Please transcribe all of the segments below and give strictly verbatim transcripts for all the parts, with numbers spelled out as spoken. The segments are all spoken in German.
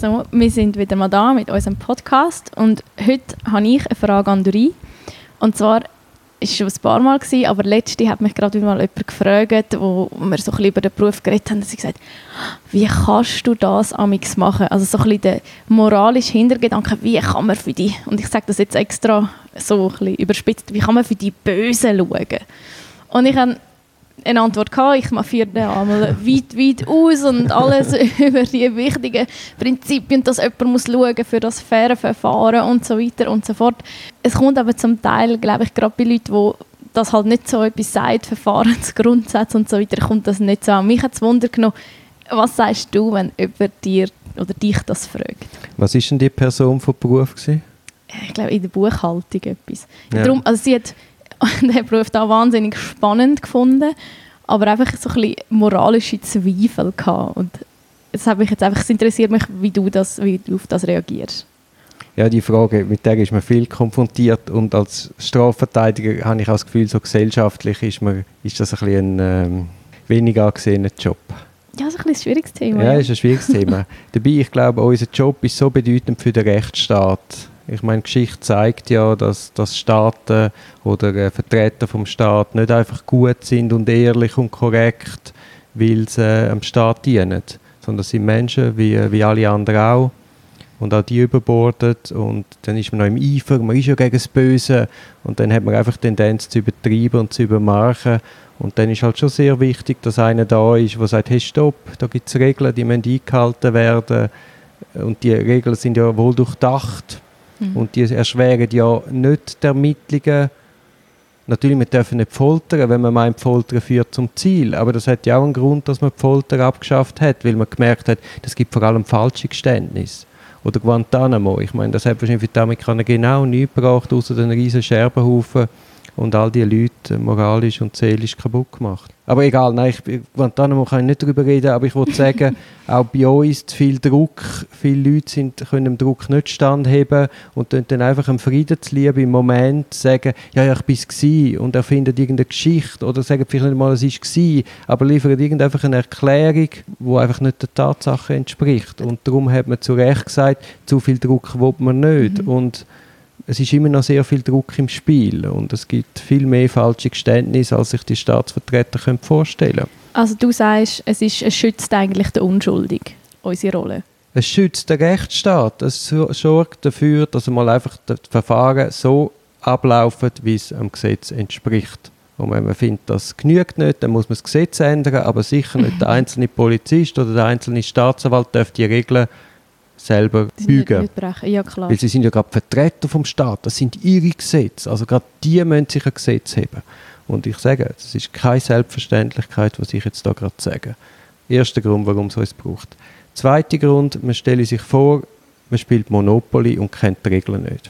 Also, wir sind wieder mal da mit unserem Podcast und heute habe ich eine Frage an Dori. Und zwar, es war schon ein paar Mal, gewesen, aber letzte hat mich gerade mal jemand gefragt, wo wir so ein bisschen über den Beruf geredet haben, und sie gesagt, wie kannst du das amigs machen? Also so ein bisschen der moralische Hintergedanke, wie kann man für die, und ich sage das jetzt extra so ein bisschen überspitzt, wie kann man für die Bösen schauen? Und ich habe eine Antwort gehabt. Ich führe den einmal weit, weit aus und alles über die wichtigen Prinzipien, dass jemand muss schauen für das faire Verfahren und so weiter und so fort. Es kommt aber zum Teil, glaube ich, gerade bei Leuten, die das halt nicht so etwas sagt, Verfahrensgrundsätze und so weiter, kommt das nicht so an. Mich hat es Wunder genommen, was sagst du, wenn jemand dir oder dich das fragt? Was war denn die Person von Beruf gewesen? Ich glaube, in der Buchhaltung etwas. Ja. Darum, also sie hat den Beruf da wahnsinnig spannend gefunden, aber einfach so ein bisschen moralische Zweifel gehabt. Und es hat mich jetzt einfach, es interessiert mich, wie du, das, wie du auf das reagierst. Ja, die Frage, mit der ist man viel konfrontiert, und als Strafverteidiger habe ich auch das Gefühl, so gesellschaftlich ist, man, ist das ein bisschen ein ähm, wenig angesehener Job. Ja, das ist ein, ein schwieriges Thema. Ja, ja. ist ein schwieriges Thema. Dabei, ich glaube, unser Job ist so bedeutend für den Rechtsstaat. Ich meine, die Geschichte zeigt ja, dass, dass Staaten oder äh, Vertreter vom Staat nicht einfach gut sind und ehrlich und korrekt, weil sie äh, dem Staat dienen, sondern es sind Menschen wie, wie alle anderen auch, und auch die überbordet, und dann ist man noch im Eifer, man ist ja gegen das Böse, und dann hat man einfach die Tendenz zu übertreiben und zu übermachen, und dann ist halt schon sehr wichtig, dass einer da ist, der sagt, hey stopp, da gibt es Regeln, die müssen eingehalten werden, und die Regeln sind ja wohl durchdacht. Mhm. Und die erschweren ja nicht die Ermittlungen. Natürlich, wir dürfen nicht foltern, wenn man meint, Foltern führt zum Ziel. Aber das hat ja auch einen Grund, dass man die Folter abgeschafft hat, weil man gemerkt hat, das gibt vor allem falsche Geständnisse. Oder Guantanamo. Ich meine, das hat wahrscheinlich für die Amerikaner genau nichts gebracht, außer den riesen Scherbenhaufen und all die Leute moralisch und seelisch kaputt gemacht. Aber egal, nein, ich, Guantanamo kann ich nicht darüber reden, aber ich wollte sagen, auch bei uns zu viel Druck, viele Leute sind, können dem Druck nicht standheben und dann einfach einem Friedensliebe im Moment sagen, ja, ja, ich war es, und erfinden irgendeine Geschichte oder sagen vielleicht nicht mal, es war, aber liefern irgendeine eine Erklärung, die einfach nicht der Tatsache entspricht. Und darum hat man zu Recht gesagt, zu viel Druck will man nicht. Mhm. Und es ist immer noch sehr viel Druck im Spiel und es gibt viel mehr falsche Geständnisse, als sich die Staatsvertreter können vorstellen können. Also du sagst, es, ist, es schützt eigentlich den Unschuldigen, unsere Rolle? Es schützt den Rechtsstaat. Es sorgt dafür, dass einmal einfach das Verfahren so ablaufen, wie es am Gesetz entspricht. Und wenn man findet, das genügt nicht, dann muss man das Gesetz ändern, aber sicher nicht der einzelne Polizist oder der einzelne Staatsanwalt darf die Regeln selber bügen. Nicht, nicht ja, klar. Weil sie sind ja gerade Vertreter vom Staat, das sind ihre Gesetze. Also gerade die müssen sich ein Gesetz haben. Und ich sage, das ist keine Selbstverständlichkeit, was ich jetzt da gerade sage. Erster Grund, warum es uns braucht. Zweiter Grund, man stelle sich vor, man spielt Monopoly und kennt die Regeln nicht.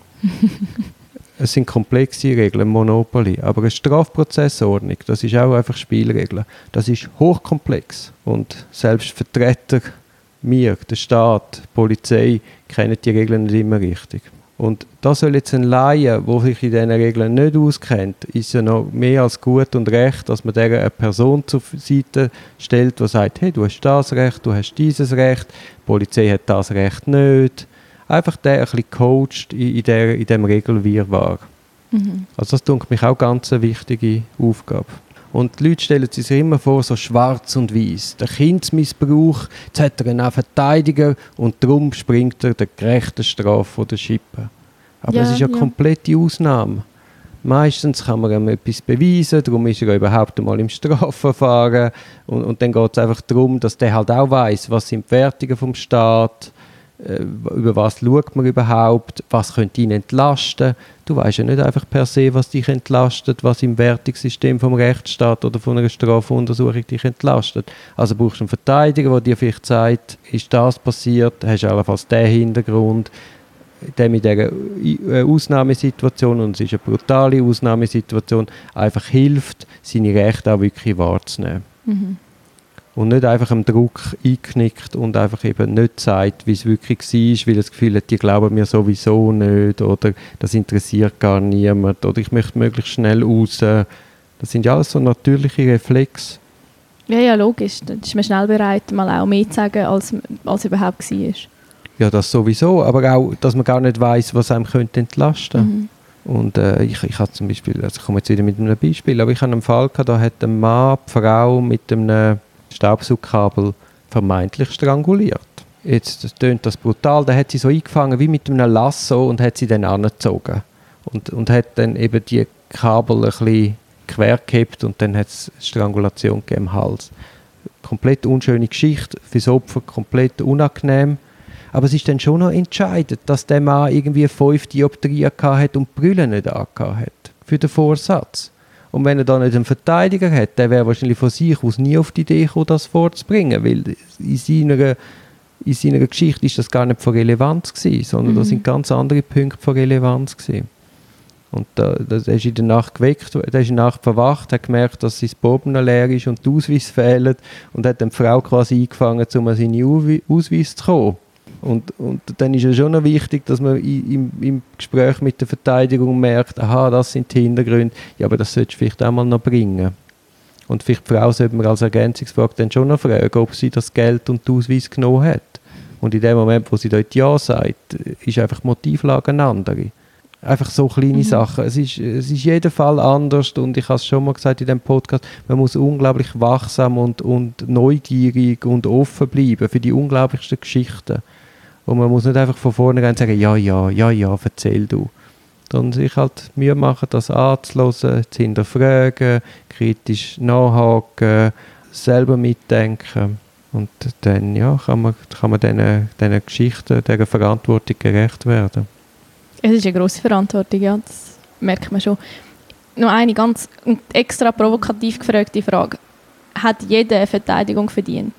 Es sind komplexe Regeln, Monopoly, aber eine Strafprozessordnung, das ist auch einfach Spielregeln. Das ist hochkomplex und selbst Vertreter, wir, der Staat, die Polizei, kennen die Regeln nicht immer richtig. Und da soll jetzt ein Laie, der sich in diesen Regeln nicht auskennt, ist ja noch mehr als gut und recht, dass man der eine Person zur Seite stellt, die sagt, hey, du hast das Recht, du hast dieses Recht, die Polizei hat das Recht nicht. Einfach der ein bisschen coacht in, in, der, in diesem Regelwirrwarr. Mhm. Also das denke mich auch ganz eine wichtige Aufgabe. Und die Leute stellen sich immer vor, so schwarz und weiß. Der Kindesmissbrauch, jetzt hat er einen Verteidiger und darum springt er der gerechten Strafe von der Schippe. Aber ja, das ist ja eine ja. komplette Ausnahme. Meistens kann man ihm etwas beweisen, darum ist er ja überhaupt einmal im Strafverfahren. Und, und dann geht es einfach darum, dass der halt auch weiss, was sind die Wertungen vom Staat, äh, über was schaut man überhaupt, was könnte ihn entlasten. Du weißt ja nicht einfach per se, was dich entlastet, was im Wertungssystem vom Rechtsstaat oder von einer Strafuntersuchung dich entlastet. Also brauchst du einen Verteidiger, der dir vielleicht sagt, ist das passiert, hast du allenfalls den Hintergrund, der mit dieser Ausnahmesituation, und es ist eine brutale Ausnahmesituation, einfach hilft, seine Rechte auch wirklich wahrzunehmen. Mhm. Und nicht einfach am Druck einknickt und einfach eben nicht sagt, wie es wirklich war, weil er das Gefühl hat, die glauben mir sowieso nicht oder das interessiert gar niemand oder ich möchte möglichst schnell raus. Das sind ja alles so natürliche Reflexe. Ja, ja, logisch. Da ist man schnell bereit, mal auch mehr zu sagen, als, als überhaupt war. Ja, das sowieso, aber auch, dass man gar nicht weiss, was einem könnte entlasten. Mhm. Und äh, ich, ich habe zum Beispiel, also ich komme jetzt wieder mit einem Beispiel, aber ich habe einen Fall gehabt, da hat ein Mann die Frau mit einem Staubsaugkabel vermeintlich stranguliert. Jetzt das tönt das brutal, da hat sie so eingefangen wie mit einem Lasso und hat sie dann angezogen. Und, und hat dann eben die Kabel ein bisschen quer gehabt und dann hat es Strangulation gegeben im Hals. Komplett unschöne Geschichte, für das Opfer komplett unangenehm. Aber es ist dann schon noch entscheidend, dass der Mann irgendwie fünf Dioptrien hatte und die Brille nicht angehabt hat. Für den Vorsatz. Und wenn er da nicht einen Verteidiger hat, der wäre wahrscheinlich von sich aus nie auf die Idee gekommen, das vorzubringen. Weil in seiner, in seiner Geschichte ist das gar nicht von Relevanz gewesen, sondern mhm. da sind ganz andere Punkte von Relevanz gewesen. Und da, da ist in der Nacht geweckt, der ist in der Nacht verwacht, hat gemerkt, dass sein Boben leer ist und der Ausweis fehlt und hat dann die Frau quasi eingefangen, um an seinen Ausweis zu kommen. Und, und dann ist es schon noch wichtig, dass man im, im Gespräch mit der Verteidigung merkt, aha, das sind die Hintergründe, ja, aber das solltest du vielleicht auch mal noch bringen. Und vielleicht die Frau sollte man als Ergänzungsfrage dann schon noch fragen, ob sie das Geld und den Ausweis genommen hat. Und in dem Moment, wo sie dort Ja sagt, ist einfach die Motivlage eine andere. Einfach so kleine mhm. Sachen. Es ist, es ist jeder Fall anders und ich habe es schon mal gesagt in diesem Podcast, man muss unglaublich wachsam und, und neugierig und offen bleiben für die unglaublichsten Geschichten. Und man muss nicht einfach von vornherein sagen, ja, ja, ja, ja, erzähl du. Sondern sich halt Mühe machen, das anzuhören, zu hinterfragen, kritisch nachhaken, selber mitdenken. Und dann ja, kann man, kann man diesen, diesen Geschichten, dieser Verantwortung gerecht werden. Es ist eine grosse Verantwortung, ja, das merkt man schon. Noch eine ganz extra provokativ gefragte Frage. Hat jeder eine Verteidigung verdient?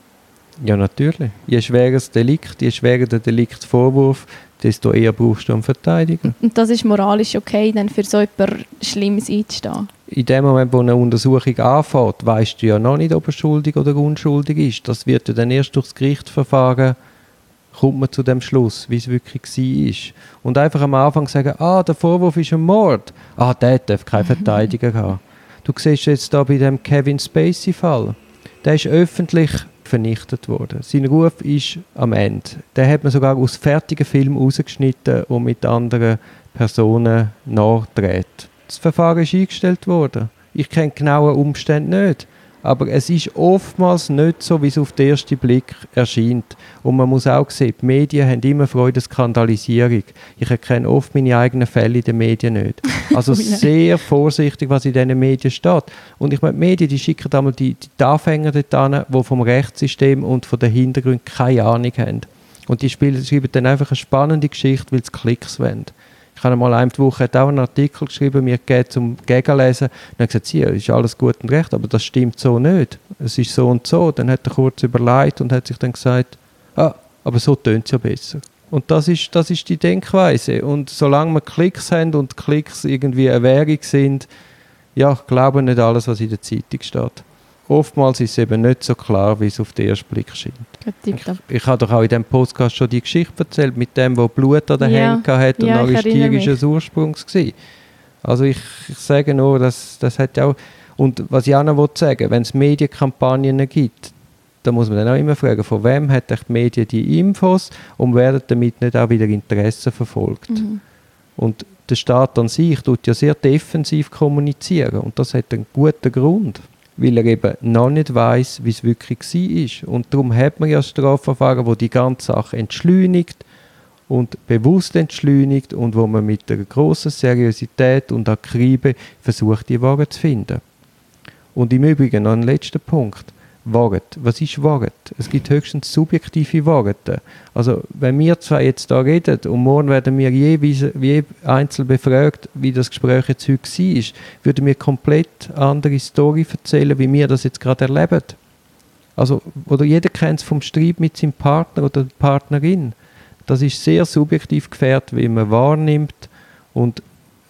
Ja, natürlich. Je schwerer das Delikt, je schwerer der Deliktvorwurf, desto eher brauchst du einen Verteidiger. Und das ist moralisch okay, dann für so etwas Schlimmes einzustehen? In dem Moment, wo eine Untersuchung anfängt, weisst du ja noch nicht, ob er schuldig oder unschuldig ist. Das wird ja dann erst durchs Gerichtsverfahren kommt man zu dem Schluss, wie es wirklich war. Und einfach am Anfang sagen, ah, der Vorwurf ist ein Mord. Ah, der darf keinen Verteidiger haben. Du siehst jetzt da bei dem Kevin Spacey-Fall. Der ist öffentlich vernichtet worden. Sein Ruf ist am Ende. Den hat man sogar aus fertigen Filmen rausgeschnitten und mit anderen Personen nachgedreht. Das Verfahren ist eingestellt worden. Ich kenne die genauen Umstände nicht. Aber es ist oftmals nicht so, wie es auf den ersten Blick erscheint. Und man muss auch sehen, die Medien haben immer Freude an Skandalisierung. Ich erkenne oft meine eigenen Fälle in den Medien nicht. Also sehr vorsichtig, was in diesen Medien steht. Und ich meine, die Medien, die schicken einmal die, die Anfänger dorthin, die vom Rechtssystem und von den Hintergründen keine Ahnung haben. Und die spielen, schreiben dann einfach eine spannende Geschichte, weil sie Klicks wollen. Ich habe einmal eine Woche hat auch einen Artikel geschrieben, mir geht zum Gegenlesen. Und er hat gesagt, sie, ist alles gut und recht, aber das stimmt so nicht. Es ist so und so. Dann hat er kurz überlegt und hat sich dann gesagt, ah, aber so tönt es ja besser. Und das ist, das ist die Denkweise. Und solange wir Klicks haben und Klicks irgendwie eine Währung sind, ja, glauben nicht alles, was in der Zeitung steht. Oftmals ist es eben nicht so klar, wie es auf den ersten Blick scheint. Ich, ich habe doch auch in diesem Podcast schon die Geschichte erzählt, mit dem, wo Blut an den ja. Händen hatte und ja, noch ist tierisches Ursprungs war. Also ich, ich sage nur, dass das hat auch... Und was ich auch noch sagen will, wenn es Medienkampagnen gibt, dann muss man dann auch immer fragen, von wem hat die Medien die Infos und werden damit nicht auch wieder Interessen verfolgt. Mhm. Und der Staat an sich tut ja sehr defensiv kommunizieren und das hat einen guten Grund. Weil er eben noch nicht weiss, wie es wirklich war. Und darum hat man ja Strafverfahren, wo die ganze Sache entschleunigt und bewusst entschleunigt und wo man mit einer grossen Seriosität und Akribe versucht, die Wahrheit zu finden. Und im Übrigen noch ein letzter Punkt. Wahrheit. Was ist Wahrheit? Es gibt höchstens subjektive Wahrheiten. Also wenn wir zwei jetzt da reden und morgen werden wir jeweils, je einzeln befragt, wie das Gespräch jetzt heute war, würden wir komplett andere Story erzählen, wie wir das jetzt gerade erleben. Also, oder jeder kennt es vom Streit mit seinem Partner oder der Partnerin. Das ist sehr subjektiv gefärbt, wie man wahrnimmt und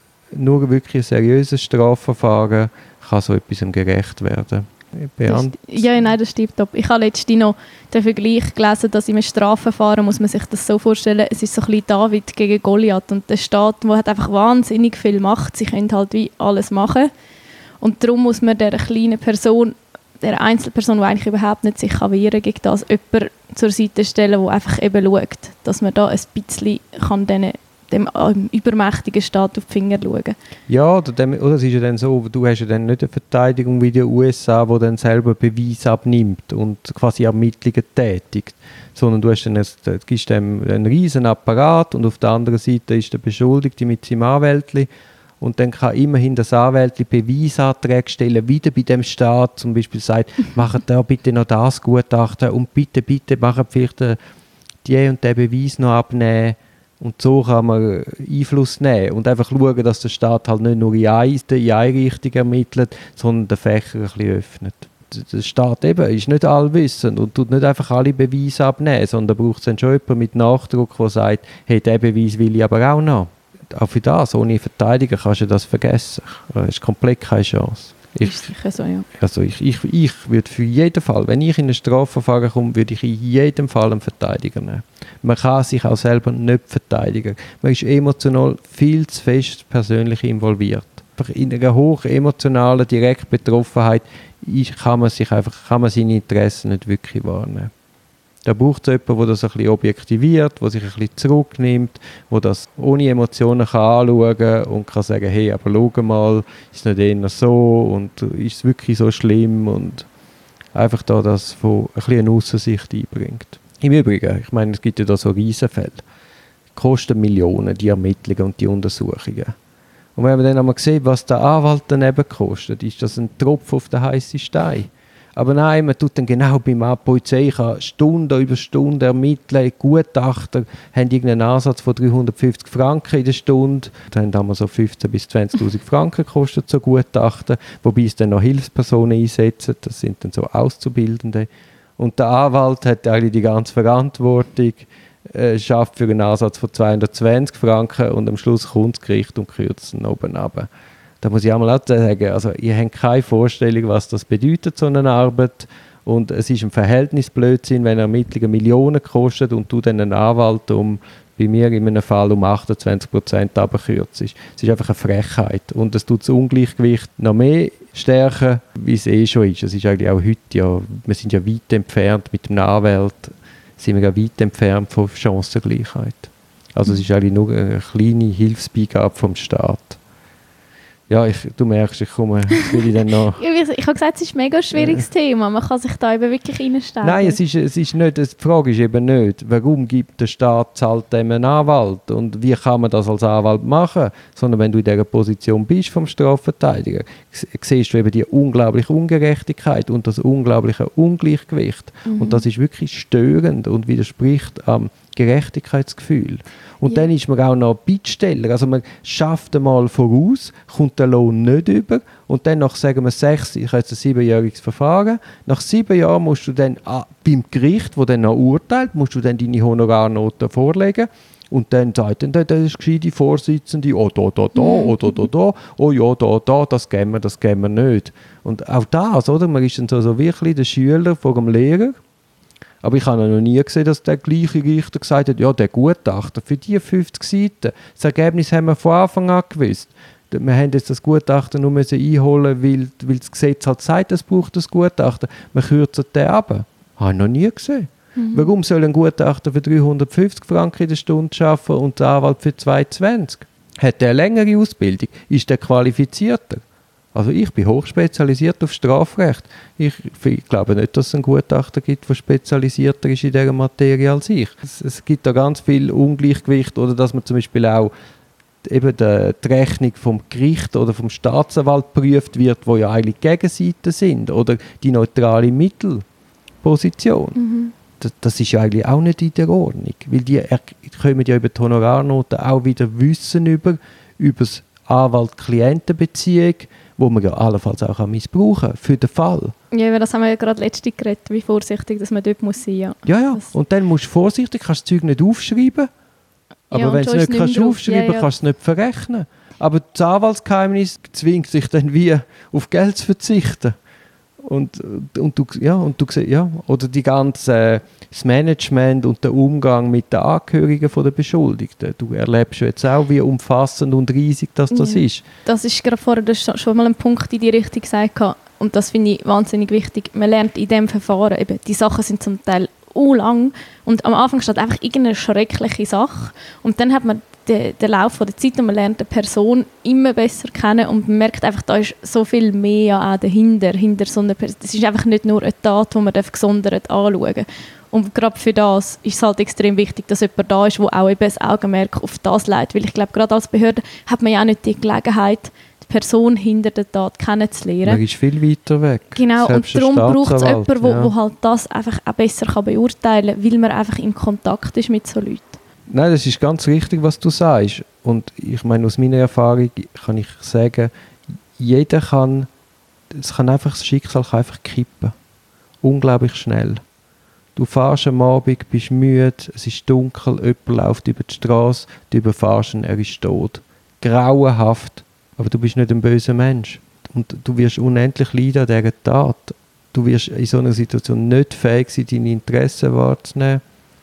nur wirklich ein seriöses Strafverfahren kann so etwas gerecht werden. Das, ja, nein, das stimmt. Ich habe letztens noch den Vergleich gelesen, dass in einem Strafverfahren muss man sich das so vorstellen, es ist so ein bisschen David gegen Goliath und der Staat, der hat einfach wahnsinnig viel Macht, sie können halt wie alles machen und darum muss man dieser kleinen Person der Einzelperson, die eigentlich überhaupt nicht sich kann wehren gegen das, jemanden zur Seite stellen, der einfach eben schaut, dass man da ein bisschen kann denen, dem ähm, übermächtigen Staat auf die Finger schauen kann. Ja, oder, dem, oder es ist ja dann so, du hast ja dann nicht eine Verteidigung wie die U S A, die dann selber Beweis abnimmt und quasi Ermittlungen tätigt, sondern du hast dann ein, du gibst dem einen riesen Apparat und auf der anderen Seite ist der Beschuldigte mit seinem Anwältli und dann kann immerhin das Anwältli Beweisanträge stellen, wieder bei dem Staat, zum Beispiel sagt, macht da bitte noch das Gutachten und bitte, bitte machen vielleicht die und den Beweis noch abnehmen. Und so kann man Einfluss nehmen und einfach schauen, dass der Staat halt nicht nur in eine, in eine Richtung ermittelt, sondern den Fächer ein bisschen öffnet. Der Staat eben ist nicht allwissend und tut nicht einfach alle Beweise abnehmen, sondern braucht es dann schon jemanden mit Nachdruck, der sagt, hey, diesen Beweis will ich aber auch noch. Auch für das, ohne Verteidiger kannst du das vergessen. Das ist komplett keine Chance. Ich, ist sicher so, ja. Also ich, ich, ich würde für jeden Fall, wenn ich in ein Strafverfahren komme, würde ich in jedem Fall einen Verteidiger nehmen. Man kann sich auch selber nicht verteidigen. Man ist emotional viel zu fest persönlich involviert. Einfach in einer hoch emotionalen Direktbetroffenheit kann man sich einfach, kann man seine Interessen nicht wirklich wahrnehmen. Da braucht es jemanden, der das ein bisschen objektiviert, der sich ein bisschen zurücknimmt, der das ohne Emotionen kann anschauen kann und kann sagen, hey, aber schau mal, ist es nicht eher so und ist es wirklich so schlimm und einfach da das von ein bisschen eine Aussensicht einbringt. Im Übrigen, ich meine, es gibt ja da so Riesenfälle. Kosten Millionen, die Ermittlungen und die Untersuchungen. Und wenn man dann einmal sieht, was der Anwalt daneben kostet, ist das ein Tropfen auf den heißen Stein. Aber nein, man tut dann genau beim A, die Polizei kann Stunde über Stunde ermitteln, Gutachter haben irgendeinen Ansatz von dreihundertfünfzig Franken in der Stunde, dann haben wir so fünfzehntausend bis zwanzigtausend Franken gekostet, so Gutachten, wobei es dann noch Hilfspersonen einsetzen, das sind dann so Auszubildende. Und der Anwalt hat eigentlich die ganze Verantwortung, äh, schafft für einen Ansatz von zweihundertzwanzig Franken und am Schluss kommt das Gericht und kürzt ihn oben runter. Da muss ich auch mal auch sagen, also ihr habt keine Vorstellung, was das bedeutet, so eine Arbeit. Und es ist ein Verhältnisblödsinn, wenn Ermittlungen Millionen kostet und du dann einen Anwalt um, bei mir in einem Fall um achtundzwanzig Prozent runterkürzt. Es ist einfach eine Frechheit. Und es tut das Ungleichgewicht noch mehr stärken, wie es eh schon ist. Es ist eigentlich auch heute, ja, wir sind ja weit entfernt mit dem Anwalt, sind wir ja weit entfernt von Chancengleichheit. Also es ist eigentlich nur eine kleine Hilfsbeigabe vom Staat. Ja, ich, du merkst, ich komme, will ich dann noch... ich, ich habe gesagt, es ist ein mega schwieriges Thema. Man kann sich da eben wirklich reinstellen. Nein, es ist, es ist nicht, die Frage ist eben nicht, warum gibt der Staat zahlt dem einen Anwalt und wie kann man das als Anwalt machen, sondern wenn du in dieser Position bist vom Strafverteidiger, siehst du eben die unglaubliche Ungerechtigkeit und das unglaubliche Ungleichgewicht. Mhm. Und das ist wirklich störend und widerspricht am Gerechtigkeitsgefühl. Und ja. Dann ist man auch noch Bittsteller. Also man schafft einmal voraus, kommt der Lohn nicht über und dann nach, sagen wir, sechs, ich habe jetzt ein siebenjähriges Verfahren, nach sieben Jahren musst du dann ah, beim Gericht, das dann noch urteilt, musst du dann deine Honorarnoten vorlegen und dann sagt dann der, der gescheite Vorsitzende, oh da, da, da, oh da, da, da, oh ja, da, da, das geben wir, das geben wir nicht. Und auch das, oder? Man ist dann so, so wirklich der Schüler vor dem Lehrer. Aber ich habe noch nie gesehen, dass der gleiche Richter gesagt hat, ja, der Gutachter, für die fünfzig Seiten, das Ergebnis haben wir von Anfang an gewusst. Wir haben jetzt das Gutachten nur einholen, weil, weil das Gesetz halt sagt, es braucht das Gutachten. Wir kürzen den ab. Habe ich noch nie gesehen. Mhm. Warum soll ein Gutachter für dreihundertfünfzig Franken in der Stunde arbeiten und der Anwalt für zweihundertzwanzig? Hat der eine längere Ausbildung? Ist der qualifizierter? Also ich bin hochspezialisiert auf Strafrecht. Ich, ich glaube nicht, dass es einen Gutachter gibt, der spezialisierter ist in dieser Materie als ich. Es, es gibt da ganz viel Ungleichgewicht oder dass man zum Beispiel auch eben die, die Rechnung vom Gericht oder vom Staatsanwalt prüft wird, wo ja eigentlich Gegenseiten sind oder die neutrale Mittelposition. Mhm. Das, das ist ja eigentlich auch nicht in der Ordnung, weil die er, kommen ja über die Honorarnoten auch wieder Wissen über, über das Anwalt-Klienten-Beziehung, wo man ja allenfalls auch missbrauchen kann, für den Fall. Ja, über das haben wir ja gerade letztens geredet, wie vorsichtig dass man dort muss sein muss. Ja, ja, ja. Und dann musst du vorsichtig, kannst das Zeug nicht aufschreiben, aber ja, wenn du es nicht kannst aufschreiben kannst, ja, ja. kannst du es nicht verrechnen. Aber das Anwaltsgeheimnis zwingt sich dann wie auf Geld zu verzichten. Und, und du, ja, und du ja, oder die ganze, äh, das Management und der Umgang mit den Angehörigen der Beschuldigten. Du erlebst jetzt auch, wie umfassend und riesig das, das ja. ist. Das ist gerade vorher schon mal ein Punkt in die Richtung gesagt. und das finde ich wahnsinnig wichtig, man lernt in diesem Verfahren, eben, die Sachen sind zum Teil u lang und am Anfang steht einfach irgendeine schreckliche Sache und dann hat man den, den Lauf der Zeit und man lernt eine Person immer besser kennen und man merkt einfach, da ist so viel mehr auch dahinter, hinter so einer Person. Es ist einfach nicht nur eine Tat, die man gesondert anschauen darf. Und gerade für das ist es halt extrem wichtig, dass jemand da ist, der auch eben das Augenmerk auf das legt. Weil ich glaube, gerade als Behörde hat man ja auch nicht die Gelegenheit, die Person hinter der Tat kennenzulernen. Man ist viel weiter weg. Genau, Selbst und darum braucht es jemanden, der ja. halt das einfach auch besser kann beurteilen kann, weil man einfach in Kontakt ist mit so Leuten. Nein, das ist ganz richtig, was du sagst. Und ich meine, aus meiner Erfahrung kann ich sagen, jeder kann, es kann einfach, das Schicksal kann einfach kippen. Unglaublich schnell. Du fährst am Abend, bist müde, es ist dunkel, jemand läuft über die Straße, du überfährst ihn, er ist tot. Grauenhaft, aber du bist nicht ein böser Mensch. Und du wirst unendlich leiden an dieser Tat. Du wirst in so einer Situation nicht fähig sein, deine Interessen wahrzunehmen.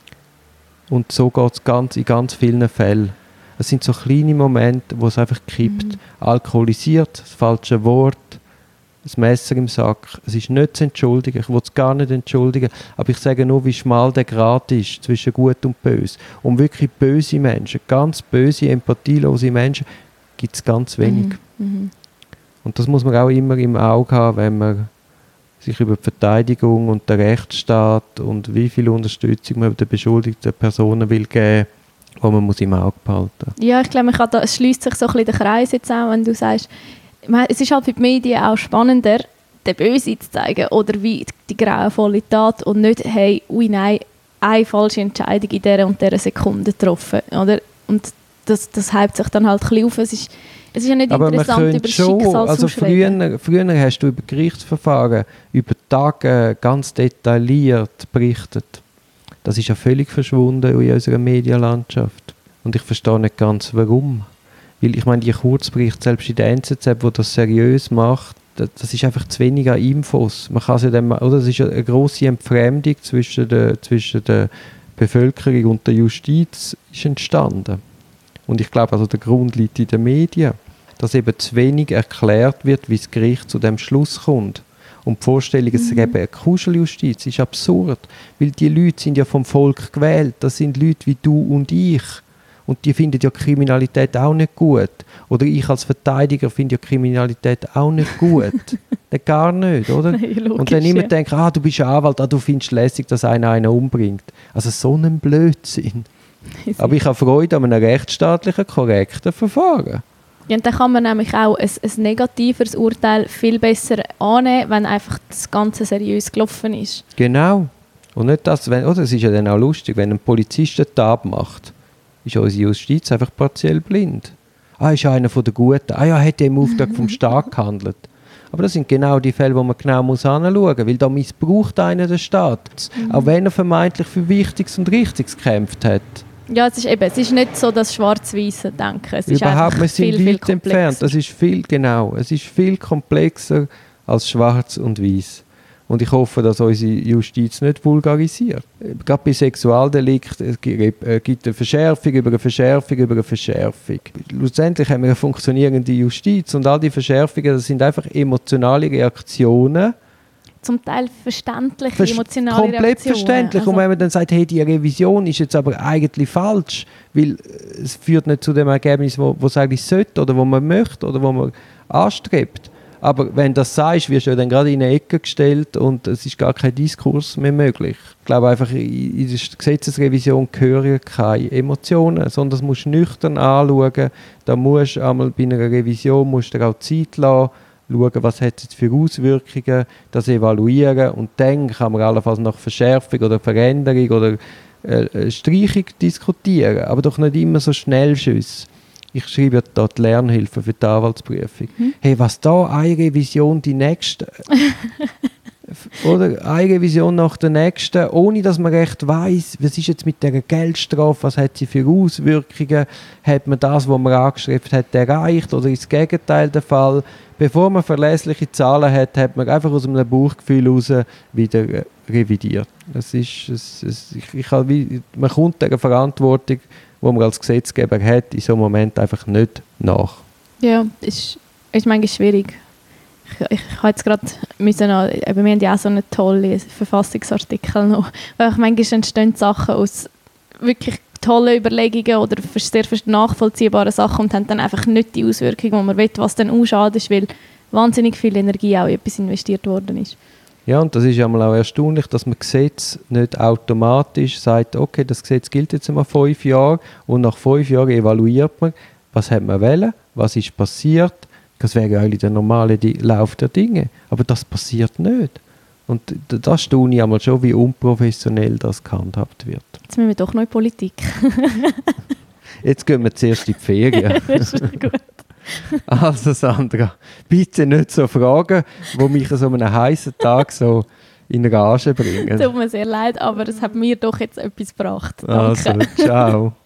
Und so geht es ganz, in ganz vielen Fällen. Es sind so kleine Momente, wo es einfach kippt. Mhm. Alkoholisiert, das falsche Wort, das Messer im Sack. Es ist nicht zu entschuldigen, ich will es gar nicht entschuldigen, aber ich sage nur, wie schmal der Grat ist zwischen Gut und Böse. Und wirklich böse Menschen, ganz böse, empathielose Menschen, gibt es ganz wenig. Mhm. Und das muss man auch immer im Auge haben, wenn man sich über die Verteidigung und den Rechtsstaat und wie viel Unterstützung man den beschuldigten Personen will geben, wo man muss im Auge behalten. Ja, ich glaube, es schließt sich so ein bisschen der Kreis jetzt auch, wenn du sagst, es ist halt für die Medien auch spannender, den Böse zu zeigen oder wie die grauenvolle Tat und nicht, hey, ui nein, eine falsche Entscheidung in dieser und dieser Sekunde getroffen. Oder? Und das, das hypt sich dann halt ein bisschen auf. Es ist, es ist ja nicht aber interessant, über das schon, Schicksal also zu reden. Früher, früher hast du über Gerichtsverfahren, über Tage ganz detailliert berichtet. Das ist ja völlig verschwunden in unserer Medienlandschaft. Und ich verstehe nicht ganz, warum. Weil ich meine, die Kurzberichte, selbst in der N Z Z, wo das seriös macht, das, das ist einfach zu wenig an Infos. Man kann ja dann, oder es ist eine grosse Entfremdung zwischen der, zwischen der Bevölkerung und der Justiz ist entstanden. Und ich glaube, also der Grund liegt in den Medien, dass eben zu wenig erklärt wird, wie das Gericht zu dem Schluss kommt. Und die Vorstellung, es Mhm. gäbe eine Kuscheljustiz, ist absurd. Weil die Leute sind ja vom Volk gewählt. Das sind Leute wie du und ich. Und die finden ja Kriminalität auch nicht gut. Oder ich als Verteidiger finde ja Kriminalität auch nicht gut. Nein, gar nicht, oder? Nein, logisch, und dann immer ja. denken, ah, du bist Anwalt, ah, du findest lässig, dass einer einen umbringt. Also so ein Blödsinn. Aber ich habe Freude an einem rechtsstaatlichen, korrekten Verfahren. Ja, und dann kann man nämlich auch ein, ein negativeres Urteil viel besser annehmen, wenn einfach das Ganze seriös gelaufen ist. Genau. Und nicht das, wenn, oder es ist ja dann auch lustig, wenn ein Polizist eine Tat macht, ist unsere Justiz einfach partiell blind. Ah, ist einer von den Guten. Ah ja, hat er im Auftrag vom Staat gehandelt. Aber das sind genau die Fälle, wo man genau muss anschauen muss, weil da missbraucht einer den Staat. Mhm. Auch wenn er vermeintlich für Wichtiges und Richtiges gekämpft hat. Ja, es ist eben, es ist nicht so das schwarz-weiße Denken. Es ist Überhaupt, einfach wir sind viel, viel weit entfernt. Das ist viel, genau, es ist viel komplexer als schwarz und weiß. Und ich hoffe, dass unsere Justiz nicht vulgarisiert. Gerade bei Sexualdelikten es gibt eine Verschärfung über eine Verschärfung über eine Verschärfung. Schlussendlich haben wir eine funktionierende Justiz und all die Verschärfungen, das sind einfach emotionale Reaktionen. Zum Teil verständliche, Ver- emotionale komplett Reaktionen. verständlich. Also, und wenn man dann sagt, hey, die Revision ist jetzt aber eigentlich falsch, weil es führt nicht zu dem Ergebnis, wo, wo es eigentlich sollte oder wo man möchte oder wo man anstrebt. Aber wenn du das sagst, wirst du ja dann gerade in eine Ecke gestellt und es ist gar kein Diskurs mehr möglich. Ich glaube einfach, in der Gesetzesrevision gehören keine Emotionen, sondern das musst du nüchtern anschauen. Da musst du einmal bei einer Revision musst du dir auch Zeit lassen, schauen, was hat es jetzt für Auswirkungen, das evaluieren und dann kann man allenfalls nach Verschärfung oder Veränderung oder äh, Streichung diskutieren, aber doch nicht immer so Schnellschüsse. Ich schreibe ja da die Lernhilfe für die Anwaltsprüfung. Hm? Hey, was da eine Revision die nächste oder eine Revision nach der nächsten, ohne dass man recht weiss, was ist jetzt mit dieser Geldstrafe, was hat sie für Auswirkungen, hat man das, was man angestrebt hat, erreicht oder ist das Gegenteil der Fall? Bevor man verlässliche Zahlen hat, hat man einfach aus einem Bauchgefühl heraus wieder revidiert. Das ist, es, es, ich, ich halt wie, man kommt der Verantwortung, die man als Gesetzgeber hat, in so einem Moment einfach nicht nach. ja, ist, ist manchmal schwierig. Ich, ich, ich habe jetzt gerade müssen, noch, eben, wir haben ja auch so einen tollen Verfassungsartikel noch, weil ich manchmal entstehen Sachen aus wirklich tollen Überlegungen oder sehr nachvollziehbaren Sachen und haben dann einfach nicht die Auswirkungen, die man will, was dann auch schade ist, weil wahnsinnig viel Energie auch in etwas investiert worden ist. Ja, und das ist ja mal auch erstaunlich, dass man Gesetz nicht automatisch sagt, okay, das Gesetz gilt jetzt einmal fünf Jahre und nach fünf Jahren evaluiert man, was hat man wollen, was ist passiert. Das wäre ja eigentlich der normale Lauf der Dinge. Aber das passiert nicht. Und das staune ich einmal schon, wie unprofessionell das gehandhabt wird. Jetzt müssen wir doch noch in Politik. Jetzt gehen wir zuerst in die Ferien. Das ist gut. Also Sandra, bitte nicht so Fragen, die mich an so einem heißen Tag so in Rage bringen. Tut mir sehr leid, aber es hat mir doch jetzt etwas gebracht. Danke. Also, ciao.